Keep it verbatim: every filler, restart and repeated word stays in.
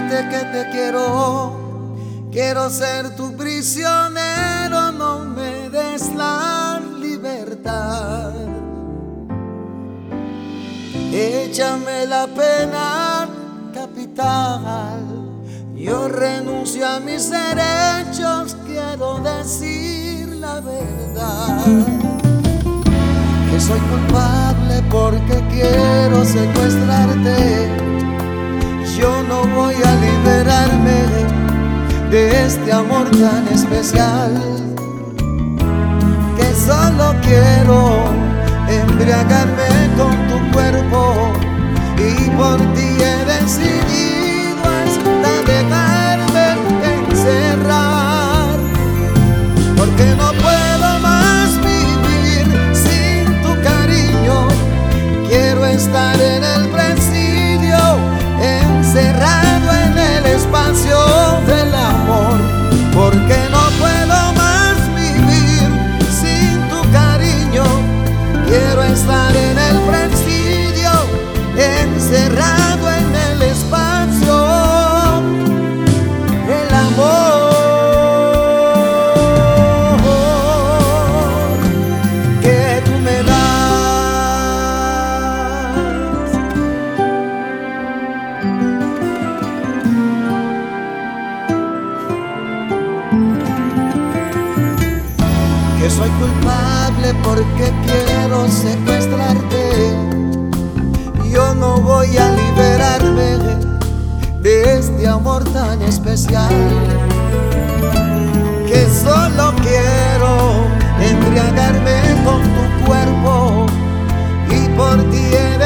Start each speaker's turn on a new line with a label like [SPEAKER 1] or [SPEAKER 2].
[SPEAKER 1] decirte que te quiero, quiero ser tu prisionero, no me des la libertad. Échame la pena capital, yo renuncio a mis derechos, quiero decir la verdad. Que soy culpable porque quiero secuestrarte, yo no voy a liberarme de este amor tan especial. Que solo quiero embriagarme con tu cuerpo y por ti he decidido hasta dejarme encerrar. Porque no puedo más vivir sin tu cariño, quiero estar en el presidio, encerrado en el espacio del amor. Porque no puedo más vivir sin tu cariño, quiero estar en el presidio, encerrado en el espacio del amor que tú me das. Que soy culpable porque quiero secuestrarte, yo no voy a liberarme de este amor tan especial. Que solo quiero embriagarme con tu cuerpo y por ti